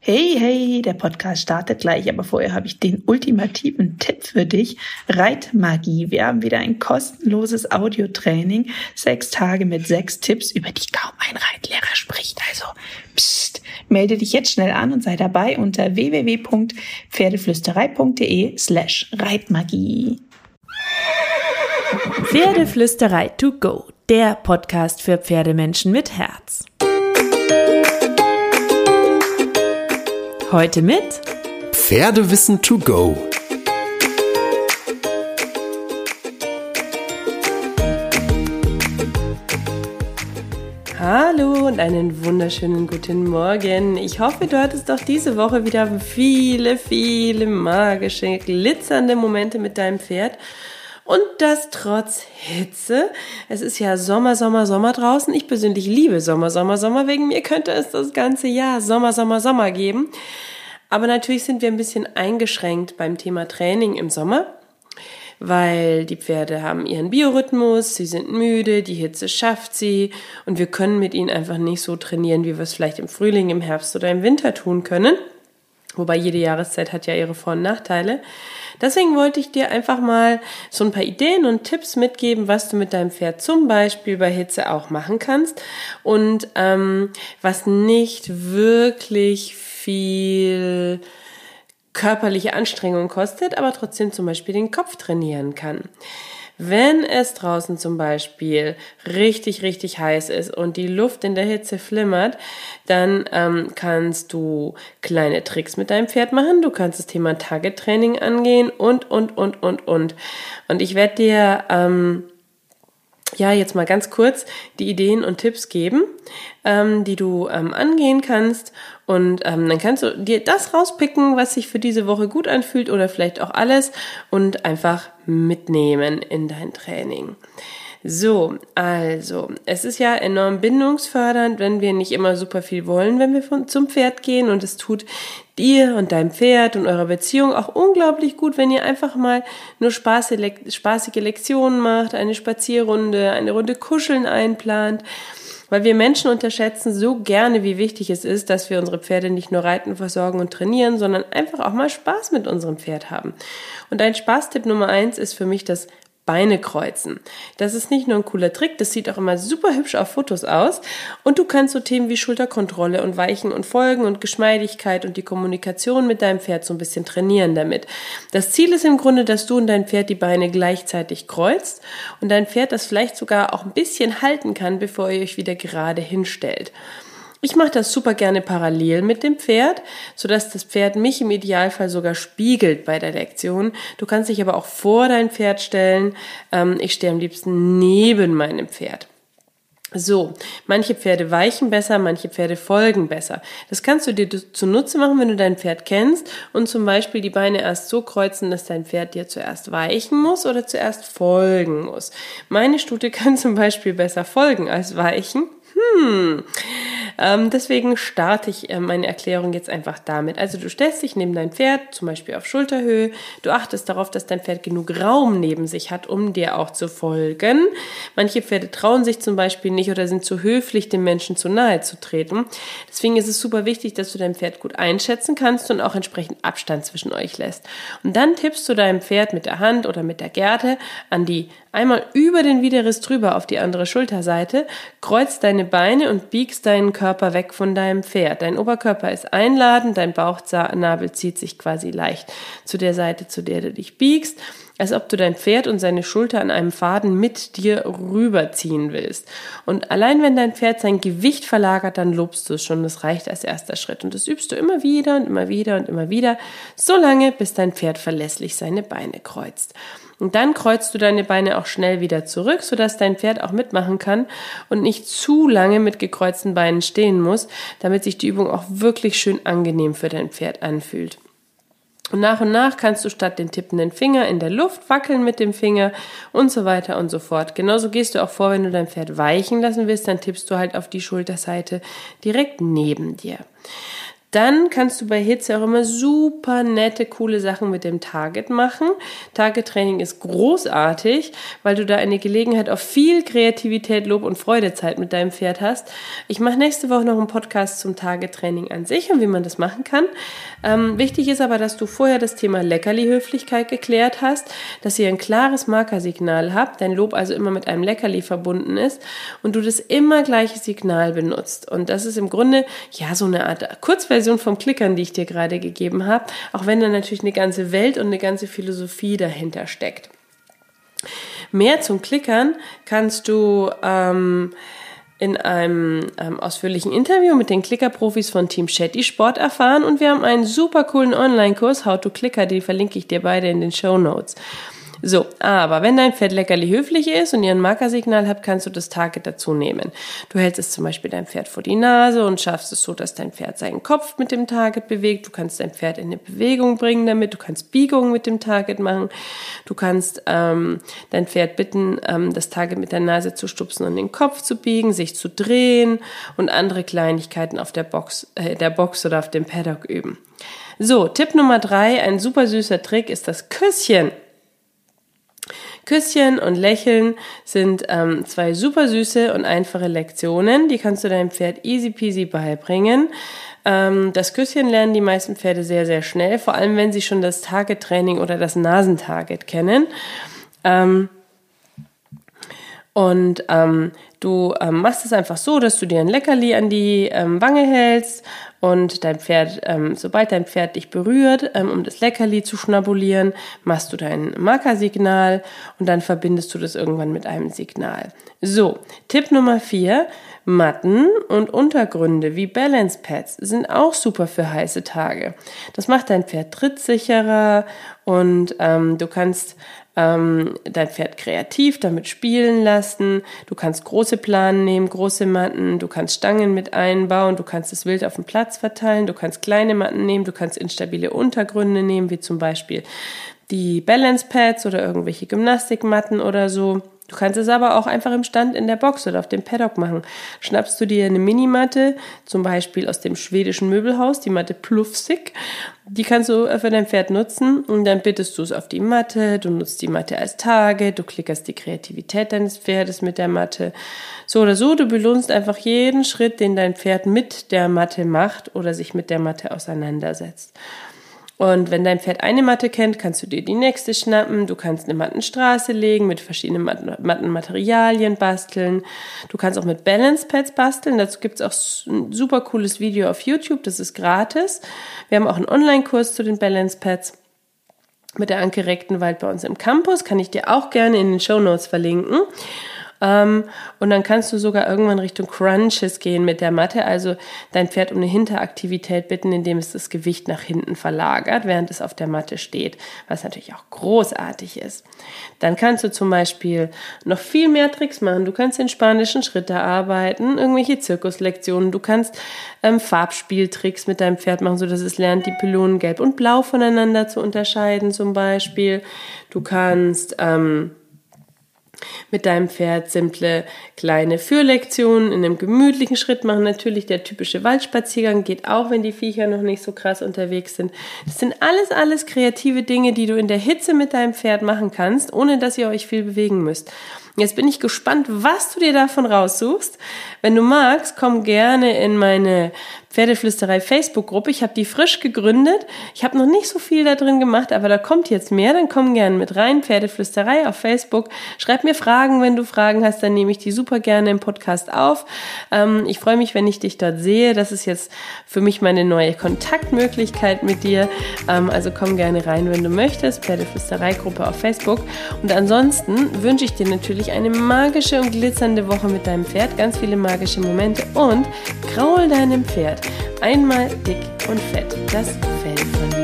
Hey, hey, der Podcast startet gleich, aber vorher habe ich den ultimativen Tipp für dich. Reitmagie. Wir haben wieder ein kostenloses Audiotraining. 6 Tage mit 6 Tipps, über die kaum ein Reitlehrer spricht. Also, melde dich jetzt schnell an und sei dabei unter www.pferdeflüsterei.de/Reitmagie. Pferdeflüsterei to go, der Podcast für Pferdemenschen mit Herz. Heute mit Pferdewissen to go. Hallo und einen wunderschönen guten Morgen. Ich hoffe, du hattest doch diese Woche wieder viele magische, glitzernde Momente mit deinem Pferd. Und das trotz Hitze. Es ist ja Sommer draußen. Ich persönlich liebe Sommer. Wegen mir könnte es das ganze Jahr Sommer geben. Aber natürlich sind wir ein bisschen eingeschränkt beim Thema Training im Sommer, weil die Pferde haben ihren Biorhythmus, sie sind müde, die Hitze schafft sie und wir können mit ihnen einfach nicht so trainieren, wie wir es vielleicht im Frühling, im Herbst oder im Winter tun können. Wobei jede Jahreszeit hat ja ihre Vor- und Nachteile. Deswegen wollte ich dir einfach mal so ein paar Ideen und Tipps mitgeben, was du mit deinem Pferd zum Beispiel bei Hitze auch machen kannst und was nicht wirklich viel körperliche Anstrengung kostet, aber trotzdem zum Beispiel den Kopf trainieren kann. Wenn es draußen zum Beispiel richtig heiß ist und die Luft in der Hitze flimmert, dann kannst du kleine Tricks mit deinem Pferd machen. Du kannst das Thema Target-Training angehen und. Und ich werde dir jetzt mal ganz kurz die Ideen und Tipps geben, die du angehen kannst. Und dann kannst du dir das rauspicken, was sich für diese Woche gut anfühlt oder vielleicht auch alles und einfach mitnehmen in dein Training. So, also, es ist ja enorm bindungsfördernd, wenn wir nicht immer super viel wollen, wenn wir zum Pferd gehen, und es tut dir und deinem Pferd und eurer Beziehung auch unglaublich gut, wenn ihr einfach mal nur spaßige Lektionen macht, eine Spazierrunde, eine Runde Kuscheln einplant. Weil wir Menschen unterschätzen so gerne, wie wichtig es ist, dass wir unsere Pferde nicht nur reiten, versorgen und trainieren, sondern einfach auch mal Spaß mit unserem Pferd haben. Und ein Spaßtipp Nummer 1 ist für mich das Beine kreuzen. Das ist nicht nur ein cooler Trick, das sieht auch immer super hübsch auf Fotos aus. Und du kannst so Themen wie Schulterkontrolle und Weichen und Folgen und Geschmeidigkeit und die Kommunikation mit deinem Pferd so ein bisschen trainieren damit. Das Ziel ist im Grunde, dass du und dein Pferd die Beine gleichzeitig kreuzt und dein Pferd das vielleicht sogar auch ein bisschen halten kann, bevor ihr euch wieder gerade hinstellt. Ich mache das super gerne parallel mit dem Pferd, sodass das Pferd mich im Idealfall sogar spiegelt bei der Lektion. Du kannst dich aber auch vor dein Pferd stellen. Ich stehe am liebsten neben meinem Pferd. So, manche Pferde weichen besser, manche Pferde folgen besser. Das kannst du dir zunutze machen, wenn du dein Pferd kennst und zum Beispiel die Beine erst so kreuzen, dass dein Pferd dir zuerst weichen muss oder zuerst folgen muss. Meine Stute kann zum Beispiel besser folgen als weichen. Deswegen starte ich meine Erklärung jetzt einfach damit. Also du stellst dich neben dein Pferd, zum Beispiel auf Schulterhöhe. Du achtest darauf, dass dein Pferd genug Raum neben sich hat, um dir auch zu folgen. Manche Pferde trauen sich zum Beispiel nicht oder sind zu höflich, dem Menschen zu nahe zu treten. Deswegen ist es super wichtig, dass du dein Pferd gut einschätzen kannst und auch entsprechend Abstand zwischen euch lässt. Und dann tippst du deinem Pferd mit der Hand oder mit der Gerte einmal über den Widerriss drüber auf die andere Schulterseite, kreuzt deine Beine und biegst deinen Körper weg von deinem Pferd. Dein Oberkörper ist einladend, dein Bauchnabel zieht sich quasi leicht zu der Seite, zu der du dich biegst, als ob du dein Pferd und seine Schulter an einem Faden mit dir rüberziehen willst. Und allein wenn dein Pferd sein Gewicht verlagert, dann lobst du es schon. Das reicht als erster Schritt. Und das übst du immer wieder, so lange, bis dein Pferd verlässlich seine Beine kreuzt. Und dann kreuzt du deine Beine auch schnell wieder zurück, sodass dein Pferd auch mitmachen kann und nicht zu lange mit gekreuzten Beinen stehen muss, damit sich die Übung auch wirklich schön angenehm für dein Pferd anfühlt. Und nach kannst du statt den tippenden Finger in der Luft wackeln mit dem Finger und so weiter und so fort. Genauso gehst du auch vor, wenn du dein Pferd weichen lassen willst, dann tippst du halt auf die Schulterseite direkt neben dir. Dann kannst du bei Hitze auch immer super nette, coole Sachen mit dem Target machen. Target-Training ist großartig, weil du da eine Gelegenheit auf viel Kreativität, Lob und Freudezeit mit deinem Pferd hast. Ich mache nächste Woche noch einen Podcast zum Target-Training an sich und wie man das machen kann. Wichtig ist aber, dass du vorher das Thema Leckerli-Höflichkeit geklärt hast, dass ihr ein klares Markersignal habt, dein Lob also immer mit einem Leckerli verbunden ist und du das immer gleiche Signal benutzt. Und das ist im Grunde ja so eine Art Kurzversion vom Klickern, die ich dir gerade gegeben habe, auch wenn da natürlich eine ganze Welt und eine ganze Philosophie dahinter steckt. Mehr zum Klickern kannst du in einem ausführlichen Interview mit den Klicker-Profis von Team Shetty Sport erfahren und wir haben einen super coolen Online-Kurs, How to Clicker, die verlinke ich dir beide in den Shownotes. So, aber wenn dein Pferd leckerli höflich ist und ihr ein Markersignal habt, kannst du das Target dazu nehmen. Du hältst es zum Beispiel deinem Pferd vor die Nase und schaffst es so, dass dein Pferd seinen Kopf mit dem Target bewegt. Du kannst dein Pferd in eine Bewegung bringen damit. Du kannst Biegungen mit dem Target machen. Du kannst dein Pferd bitten, das Target mit der Nase zu stupsen und den Kopf zu biegen, sich zu drehen und andere Kleinigkeiten auf der Box oder auf dem Paddock üben. So, Tipp Nummer 3, ein super süßer Trick ist das Küsschen. Küsschen und Lächeln sind zwei super süße und einfache Lektionen, die kannst du deinem Pferd easy peasy beibringen. Das Küsschen lernen die meisten Pferde sehr, sehr schnell, vor allem wenn sie schon das Target-Training oder das Nasentarget kennen. Du machst es einfach so, dass du dir ein Leckerli an die Wange hältst und dein Pferd, sobald dein Pferd dich berührt, um das Leckerli zu schnabulieren, machst du dein Markersignal und dann verbindest du das irgendwann mit einem Signal. So, Tipp Nummer 4, Matten und Untergründe wie Balance Pads sind auch super für heiße Tage. Das macht dein Pferd trittsicherer und du kannst dein Pferd kreativ damit spielen lassen. Du kannst große Planen nehmen, große Matten, du kannst Stangen mit einbauen, du kannst es wild auf dem Platz verteilen, du kannst kleine Matten nehmen, du kannst instabile Untergründe nehmen, wie zum Beispiel die Balance Pads oder irgendwelche Gymnastikmatten oder so. Du kannst es aber auch einfach im Stand in der Box oder auf dem Paddock machen. Schnappst du dir eine Minimatte, zum Beispiel aus dem schwedischen Möbelhaus, die Matte Plufsig, die kannst du für dein Pferd nutzen und dann bittest du es auf die Matte, du nutzt die Matte als Target, du klickerst die Kreativität deines Pferdes mit der Matte. So oder so, du belohnst einfach jeden Schritt, den dein Pferd mit der Matte macht oder sich mit der Matte auseinandersetzt. Und wenn dein Pferd eine Matte kennt, kannst du dir die nächste schnappen. Du kannst eine Mattenstraße legen, mit verschiedenen Mattenmaterialien basteln. Du kannst auch mit Balance Pads basteln. Dazu gibt's auch ein super cooles Video auf YouTube. Das ist gratis. Wir haben auch einen Online-Kurs zu den Balance Pads mit der Anke Rechtenwald bei uns im Campus. Kann ich dir auch gerne in den Shownotes verlinken. Und dann kannst du sogar irgendwann Richtung Crunches gehen mit der Matte, also dein Pferd um eine Hinteraktivität bitten, indem es das Gewicht nach hinten verlagert, während es auf der Matte steht, was natürlich auch großartig ist. Dann kannst du zum Beispiel noch viel mehr Tricks machen. Du kannst den spanischen Schritte arbeiten, irgendwelche Zirkuslektionen, du kannst Farbspieltricks mit deinem Pferd machen, sodass es lernt, die Pylonen gelb und blau voneinander zu unterscheiden zum Beispiel. Du kannst mit deinem Pferd simple kleine Führlektionen in einem gemütlichen Schritt machen. Natürlich der typische Waldspaziergang geht auch, wenn die Viecher noch nicht so krass unterwegs sind. Das sind alles kreative Dinge, die du in der Hitze mit deinem Pferd machen kannst, ohne dass ihr euch viel bewegen müsst. Jetzt bin ich gespannt, was du dir davon raussuchst. Wenn du magst, komm gerne in meine Pferdeflüsterei Facebook-Gruppe. Ich habe die frisch gegründet. Ich habe noch nicht so viel da drin gemacht, aber da kommt jetzt mehr. Dann komm gerne mit rein. Pferdeflüsterei auf Facebook. Schreib mir Fragen, wenn du Fragen hast, dann nehme ich die super gerne im Podcast auf. Ich freue mich, wenn ich dich dort sehe. Das ist jetzt für mich meine neue Kontaktmöglichkeit mit dir. Also komm gerne rein, wenn du möchtest. Pferdeflüsterei-Gruppe auf Facebook. Und ansonsten wünsche ich dir natürlich eine magische und glitzernde Woche mit deinem Pferd. Ganz viele magische Momente und kraul deinem Pferd einmal dick und fett das Fell von mir.